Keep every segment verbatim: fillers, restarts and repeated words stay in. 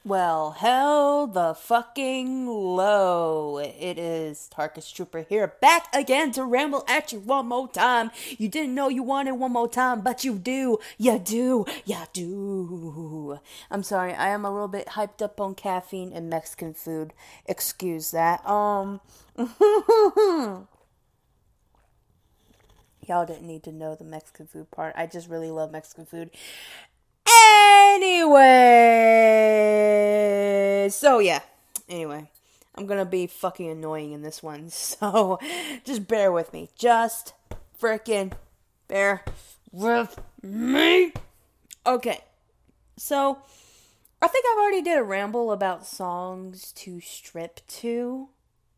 Well, hell the fucking low. It is Tarkus Trooper here, back again to ramble at you one more time. You didn't know you wanted one more time, but you do. You do. You do. I'm sorry, I am a little bit hyped up on caffeine and Mexican food. Excuse that. Um. Y'all didn't need to know the Mexican food part. I just really love Mexican food. Anyway, so yeah. Anyway, I'm gonna be fucking annoying in this one, so just bear with me. Just freaking bear with me. Okay, so I think I've already did a ramble about songs to strip to,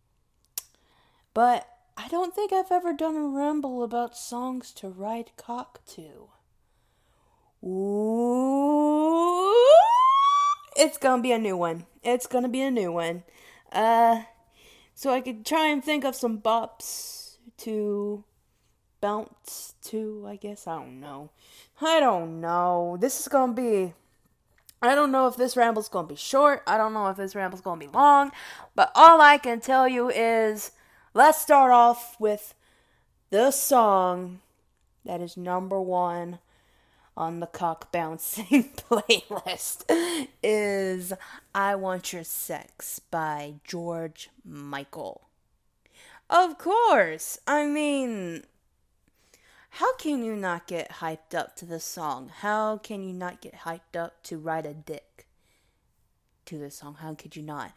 but I don't think I've ever done a ramble about songs to ride cock to. Ooh, it's gonna be a new one. It's gonna be a new one. Uh, so I could try and think of some bops to bounce to, I guess. I don't know. I don't know. This is gonna be... I don't know if this ramble's gonna be short. I don't know if this ramble's gonna be long. But all I can tell you is, let's start off with the song that is number one on the cock bouncing playlist is I Want Your Sex by George Michael. Of course. I mean, how can you not get hyped up to this song? How can you not get hyped up to ride a dick to this song? How could you not?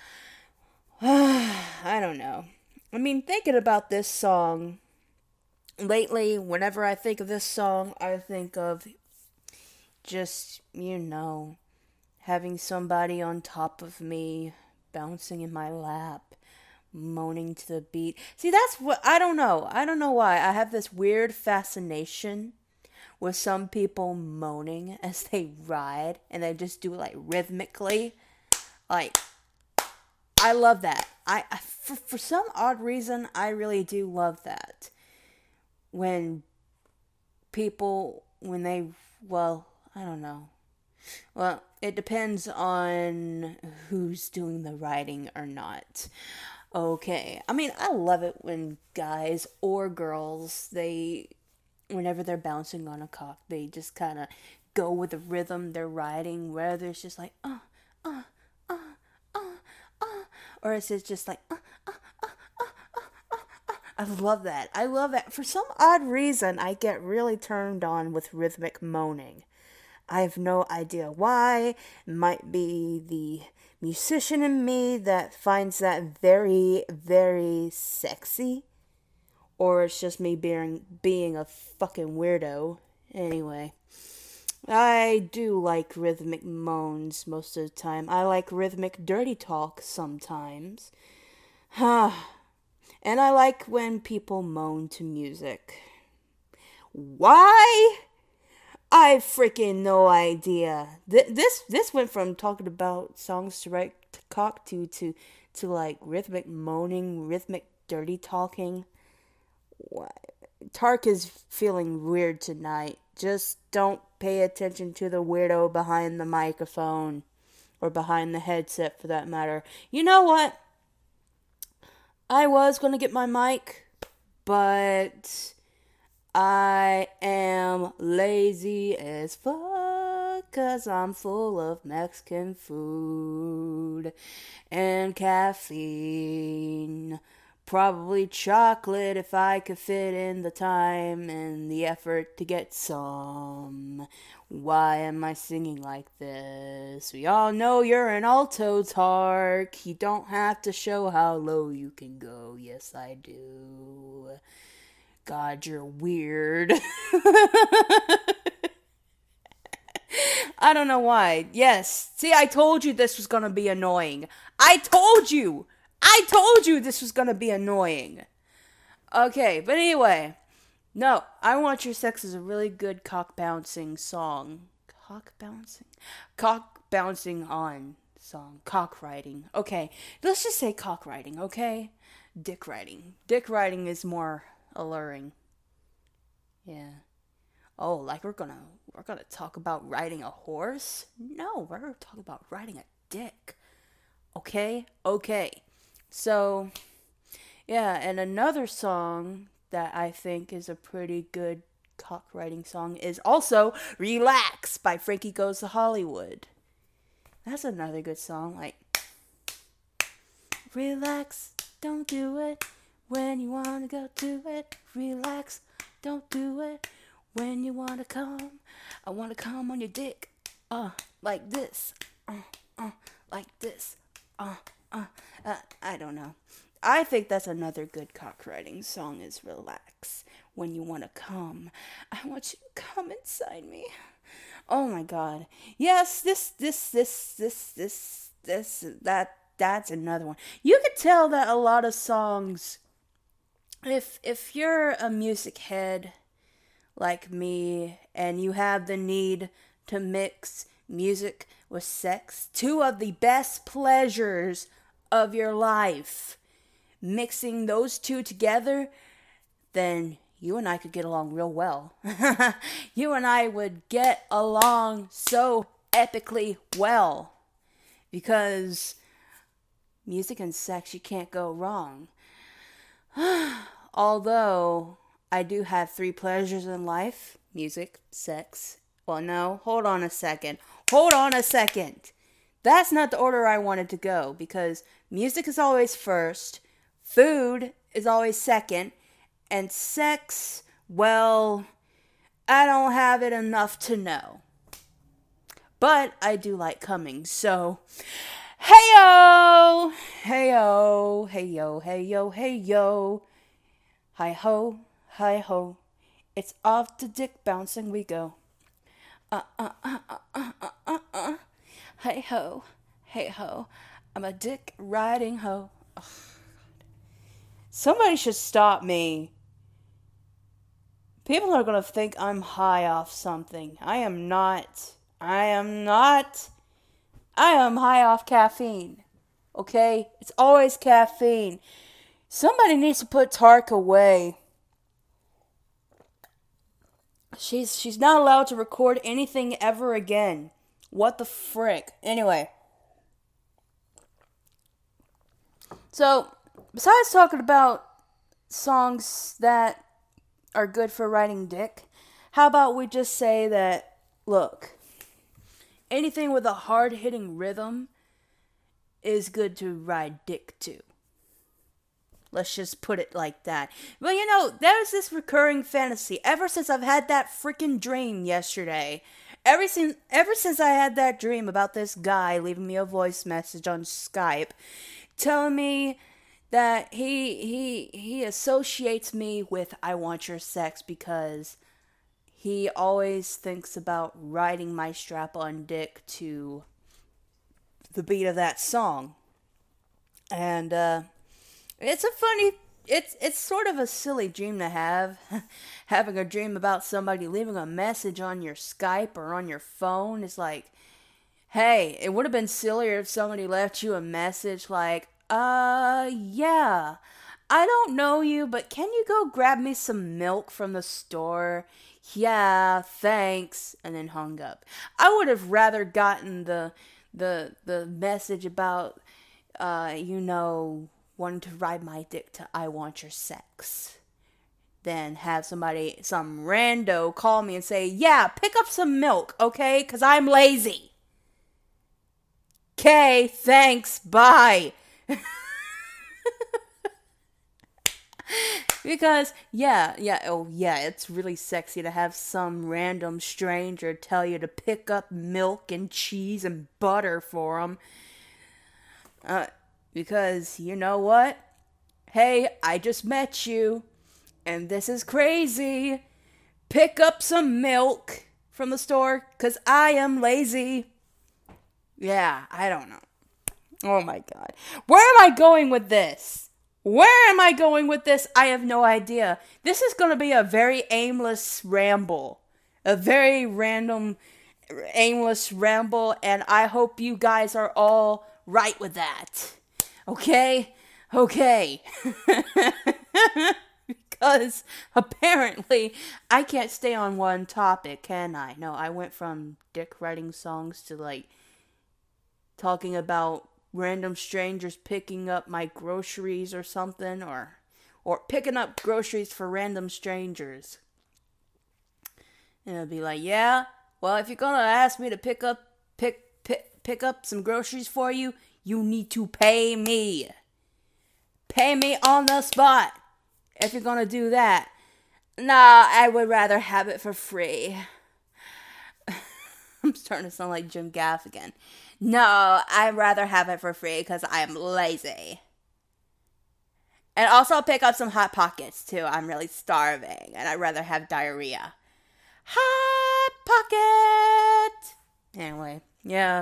I don't know. I mean, thinking about this song lately, whenever I think of this song, I think of just, you know, having somebody on top of me, bouncing in my lap, moaning to the beat. See, that's what, I don't know. I don't know why. I have this weird fascination with some people moaning as they ride, and they just do it, like, rhythmically. Like, I love that. I, for, for some odd reason, I really do love that. When people, when they, well, I don't know. Well, it depends on who's doing the writing or not. Okay. I mean, I love it when guys or girls, they, whenever they're bouncing on a cock, they just kind of go with the rhythm they're riding, whether it's just like, uh, uh, uh, uh, uh, or it's just like, uh, uh, uh, uh, uh, uh. I love that. I love that. For some odd reason, I get really turned on with rhythmic moaning. I have no idea why. It might be the musician in me that finds that very, very sexy. Or it's just me being, being a fucking weirdo. Anyway, I do like rhythmic moans most of the time. I like rhythmic dirty talk sometimes. And I like when people moan to music. Why? I have freaking no idea. Th- this this went from talking about songs to write to cock to to to like rhythmic moaning, rhythmic dirty talking. What? Tark is feeling weird tonight. Just don't pay attention to the weirdo behind the microphone or behind the headset for that matter. You know what? I was going to get my mic, but I am lazy as fuck, cause I'm full of Mexican food and caffeine. Probably chocolate if I could fit in the time and the effort to get some. Why am I singing like this? We all know you're an alto, Tark. You don't have to show how low you can go. Yes, I do. God, you're weird. I don't know why. Yes. See, I told you this was going to be annoying. I told you. I told you this was going to be annoying. Okay, but anyway. No, I Want Your Sex is a really good cock bouncing song. Cock bouncing? Cock bouncing on song. Cock riding. Okay, let's just say cock riding, okay? Dick riding. Dick riding is more alluring. Yeah. Oh, like we're gonna we're gonna talk about riding a horse? No, we're gonna talk about riding a dick. Okay? Okay. So, yeah, and another song that I think is a pretty good cock-riding song is also Relax by Frankie Goes to Hollywood. That's another good song. Like, relax, don't do it when you want to go to it. Relax, don't do it when you want to come. I want to come on your dick. Uh, like this. Uh, uh, like this. Uh, uh, uh, I don't know. I think that's another good cock-riding song is Relax when you want to come. I want you to come inside me. Oh my god. Yes, this, this, this, this, this, this, that, that's another one. You could tell that a lot of songs, if, if you're a music head like me and you have the need to mix music with sex, two of the best pleasures of your life, mixing those two together, then you and I could get along real well. You and I would get along so epically well. Because music and sex, you can't go wrong. Although, I do have three pleasures in life. Music, sex. Well, no, hold on a second. Hold on a second. That's not the order I wanted to go. Because music is always first. Food is always second. And sex, well, I don't have it enough to know. But I do like coming, so hey-yo! Hey-yo, hey-yo, hey-yo, hey-yo. Hi-ho, hi-ho. It's off to dick bouncing we go. Uh-uh-uh-uh-uh-uh-uh. Hey-ho, hey-ho. I'm a dick riding ho. Oh, somebody should stop me. People are going to think I'm high off something. I am not. I am not. I am high off caffeine. Okay? It's always caffeine. Somebody needs to put Tark away. She's she's not allowed to record anything ever again. What the frick? Anyway. So, besides talking about songs that are good for riding dick, how about we just say that, look, anything with a hard-hitting rhythm is good to ride dick to. Let's just put it like that. Well, you know, there's this recurring fantasy ever since I've had that freaking dream yesterday. Ever since, ever since I had that dream about this guy leaving me a voice message on Skype, telling me that he he he associates me with I want your sex because he always thinks about riding my strap-on dick to the beat of that song. And uh, it's a funny, it's it's sort of a silly dream to have, having a dream about somebody leaving a message on your Skype or on your phone. It's like, hey, it would have been sillier if somebody left you a message like, Uh, yeah. I don't know you, but can you go grab me some milk from the store? Yeah, thanks. And then hung up. I would have rather gotten the the the message about uh, you know, wanting to ride my dick to I want your sex than have somebody, some rando call me and say, yeah, pick up some milk, okay? Because I'm lazy. Okay, thanks, bye. Because, yeah, yeah, oh yeah, it's really sexy to have some random stranger tell you to pick up milk and cheese and butter for them. Uh, because, you know what? Hey, I just met you, and this is crazy. Pick up some milk from the store, because I am lazy. Yeah, I don't know. Oh my god. Where am I going with this? Where am I going with this? I have no idea. This is going to be a very aimless ramble. A very random, aimless ramble. And I hope you guys are all right with that. Okay? Okay. Because apparently I can't stay on one topic, can I? No, I went from dick writing songs to like talking about random strangers picking up my groceries or something, or or picking up groceries for random strangers. And it'll be like, yeah, well, if you're gonna ask me to pick up pick pick pick up some groceries for you, you need to pay me. Pay me on the spot. If you're gonna do that. Nah, I would rather have it for free. I'm starting to sound like Jim Gaffigan. No, I'd rather have it for free because I'm lazy. And also pick up some Hot Pockets too. I'm really starving and I'd rather have diarrhea. Hot Pocket! Anyway, yeah.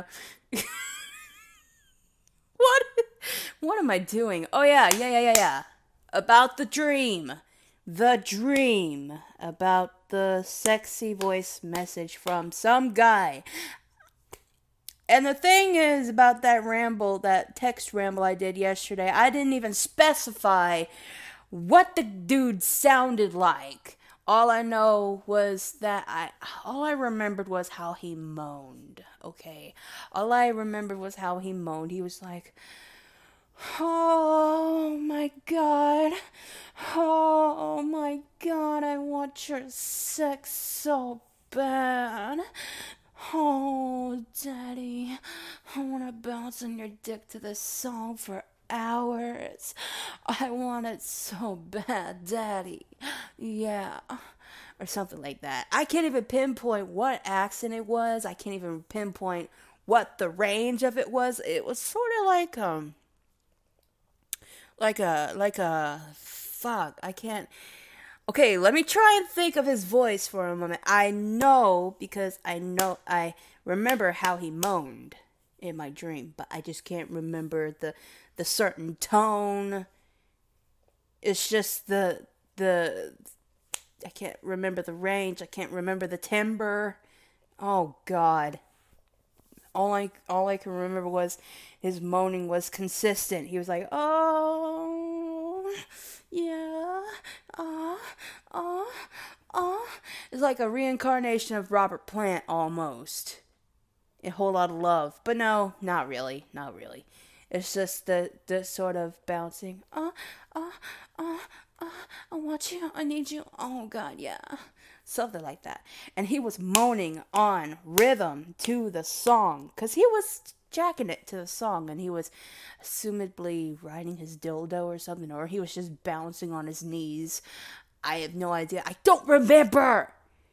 What? What am I doing? Oh yeah, yeah, yeah, yeah, yeah. About the dream. The dream. About the sexy voice message from some guy. And the thing is about that ramble, that text ramble I did yesterday, I didn't even specify what the dude sounded like. All I know was that I, all I remembered was how he moaned, okay? All I remembered was how he moaned. He was like, oh my god, oh my god, I want your sex so bad. Oh, daddy, I want to bounce on your dick to this song for hours. I want it so bad, daddy. Yeah. Or something like that. I can't even pinpoint what accent it was. I can't even pinpoint what the range of it was. It was sort of like, um, like a, like a, fuck, I can't. Okay, let me try and think of his voice for a moment. I know, because I know, I remember how he moaned in my dream, but I just can't remember the, the certain tone. It's just the, the, I can't remember the range, I can't remember the timbre. Oh, God. All I, all I can remember was his moaning was consistent. He was like, oh, yeah, uh, uh, uh. It's like a reincarnation of Robert Plant, almost. A whole lot of love. But no, not really, not really. It's just the, the sort of bouncing, uh, uh, uh, uh, I want you, I need you, oh God, yeah. Something like that. And he was moaning on rhythm to the song. Because he was jacking it to the song. And he was assumedly riding his dildo or something. Or he was just bouncing on his knees. I have no idea. I don't remember.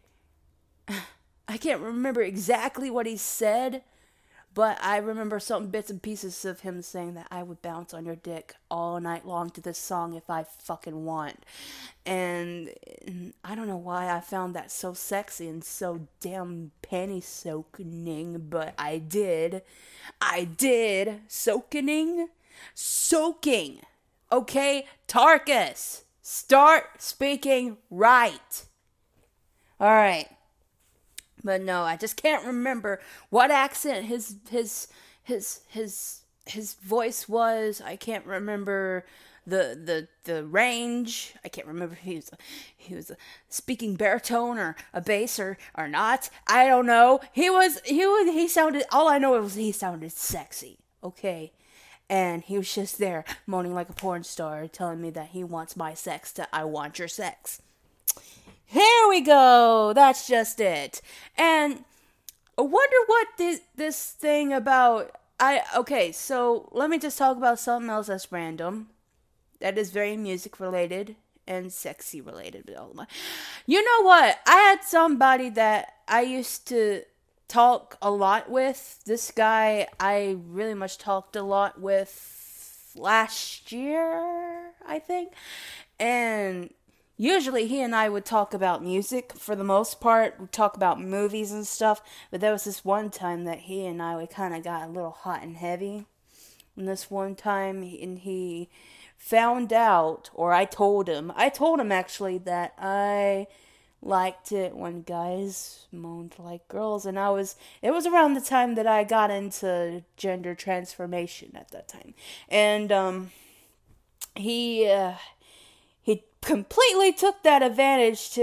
I can't remember exactly what he said. But I remember some bits and pieces of him saying that I would bounce on your dick all night long to this song if I fucking want. And I don't know why I found that so sexy and so damn panty soaking, but I did. I did. Soaking? Soaking. Okay, Tarkus, start speaking right. Alright. But no, I just can't remember what accent his his his his his voice was. I can't remember the the the range. I can't remember if he was he was speaking baritone or a bass or or not. I don't know. He was he was he sounded. All I know was he sounded sexy. Okay. And he was just there moaning like a porn star, telling me that he wants my sex. To I want your sex. Here we go. That's just it. And I wonder what this this thing about. I okay. So let me just talk about something else that's random. That is very music related and sexy related. You know what? I had somebody that I used to talk a lot with. This guy I really much talked a lot with last year, I think, and. Usually he and I would talk about music for the most part. We'd talk about movies and stuff. But there was this one time that he and I, we kind of got a little hot and heavy. And this one time, and he found out, or I told him, I told him actually that I liked it when guys moaned like girls. And I was, it was around the time that I got into gender transformation at that time. And um, he... Uh, He completely took that advantage to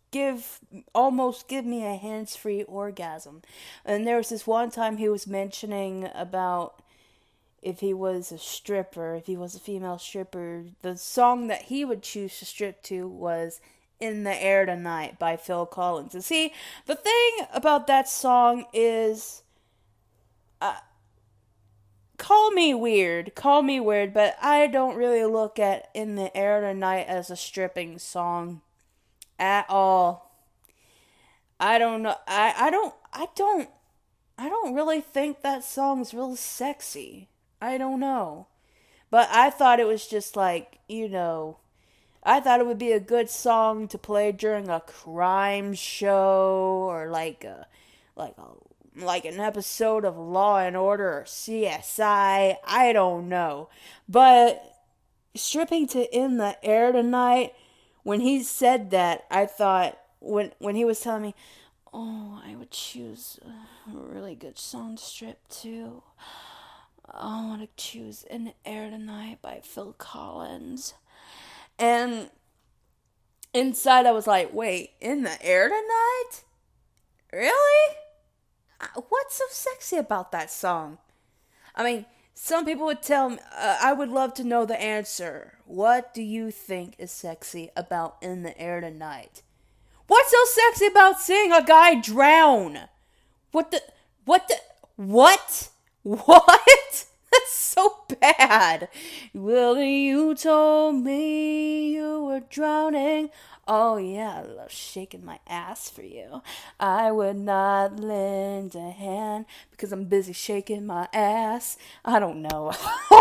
give almost give me a hands-free orgasm. And there was this one time he was mentioning about if he was a stripper, if he was a female stripper, the song that he would choose to strip to was In the Air Tonight by Phil Collins. And see, the thing about that song is, uh, call me weird, call me weird, but I don't really look at In the Air Tonight as a stripping song at all. I don't know, I, I don't, I don't, I don't really think that song's real sexy. I don't know. But I thought it was just like, you know, I thought it would be a good song to play during a crime show or like a, like a, like an episode of Law and Order or C S I. I don't know. But stripping to In the Air Tonight, when he said that, I thought, when when he was telling me, oh, I would choose a really good song to strip to. I want to choose In the Air Tonight by Phil Collins. And inside I was like, wait, In the Air Tonight? Really? What's so sexy about that song? I mean, some people would tell me, uh, I would love to know the answer. What do you think is sexy about In the Air Tonight? What's so sexy about seeing a guy drown? What the, what the, what? What? That's so bad. Well, you told me you were drowning. Oh yeah, I love shaking my ass for you. I would not lend a hand because I'm busy shaking my ass. I don't know.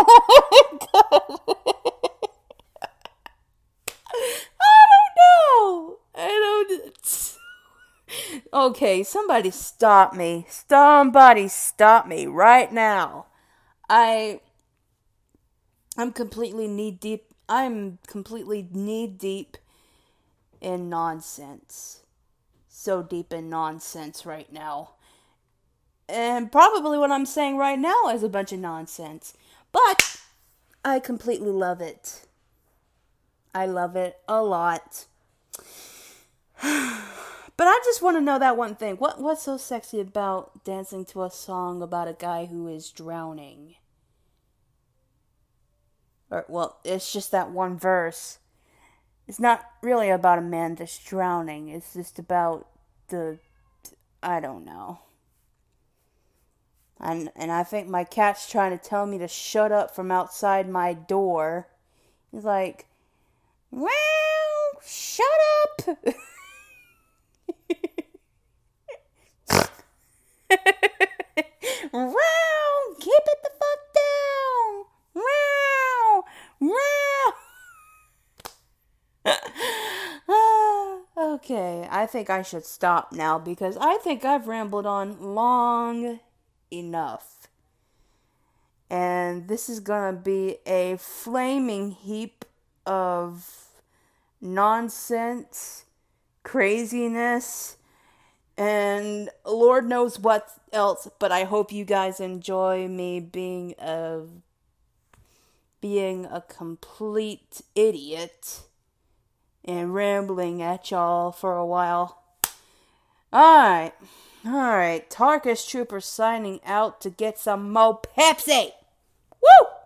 I don't know. I don't. Okay, somebody stop me. Somebody stop me right now. I, I'm completely knee deep. I'm completely knee deep in nonsense. So deep in nonsense right now. And probably what I'm saying right now is a bunch of nonsense. But I completely love it. I love it a lot. But I just want to know that one thing. What what's so sexy about dancing to a song about a guy who is drowning? Or, well, it's just that one verse. It's not really about a man that's drowning. It's just about the, I don't know. And and I think my cat's trying to tell me to shut up from outside my door. He's like, well, shut up. Wow, keep it the fuck down. Wow, wow. Okay, I think I should stop now because I think I've rambled on long enough. And this is gonna be a flaming heap of nonsense, craziness, and Lord knows what else, but I hope you guys enjoy me being a being a complete idiot and rambling at y'all for a while. Alright, alright, Tarkus Trooper signing out to get some more Pepsi! Woo!